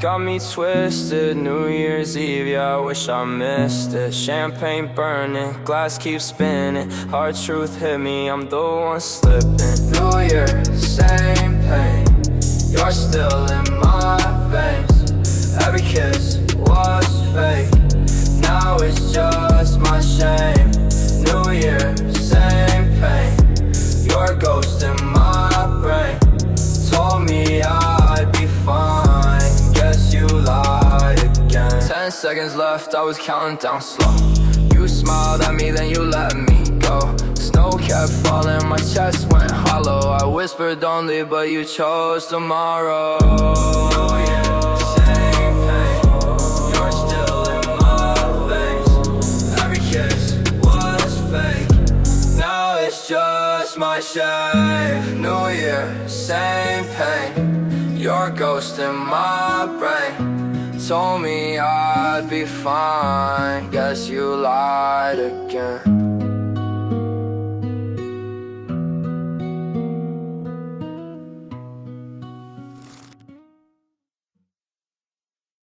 got me twisted. New Year's Eve, yeah, I wish I missed it. Champagne burning, glass keeps spinning. Hard truth hit me, I'm the one slipping. New Year, same pain. You're still in my veins. Every kiss was fake. Now it's just my shame. New Year, same pain. Your ghost in my brain. Told me I'd be fine. Guess you lied again. 10 seconds left, I was counting down slow. You smiled at me, then you let me go. Snow kept falling, my chest went hollow. I whispered don't leave, but you chose tomorrow. Same pain. You're still in my face. Every kiss was fake. Now it's just my shame. New Year, same pain. Your ghost in my brain. Told me I'd be fine. Guess you lied again.